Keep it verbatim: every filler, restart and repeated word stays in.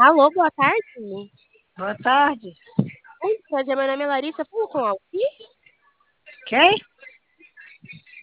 Alô, boa tarde. Boa tarde. Oi, prazer, meu nome é Larissa. Falo com alguém? Quem?